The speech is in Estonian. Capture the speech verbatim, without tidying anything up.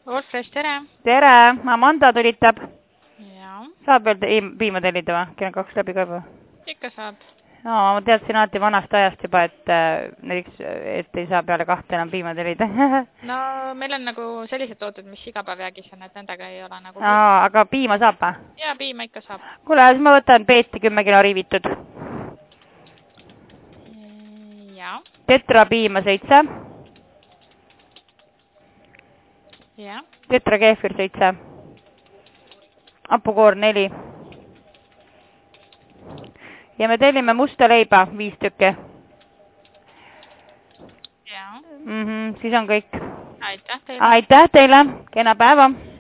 Wolfresh, tere! Tere! Amanda tulitab. Jaa. Saab öelda piima tellida või? Kell kaks läbi ka või? Ikka saab. No, ma teadsin alati vanast ajast juba, et näiteks, et ei saa peale kahte enam piima tellida. No, meil on nagu sellised tooted, mis igapäevjäägis on, et nendega ei ole nagu... No, aga piima saab või? Jaa, piima ikka saab. Kuule, siis ma võtan Peeti kümme kilo riivitud. Jaa. Tetra piima seitse. Jaa. Tetra keefir seitse. Hapukoor neli. Ja me tellime musta leiba viis tükki. Jaa. Mhm, siis on kõik. Aitäh teile. Aitäh teile. Kena päeva.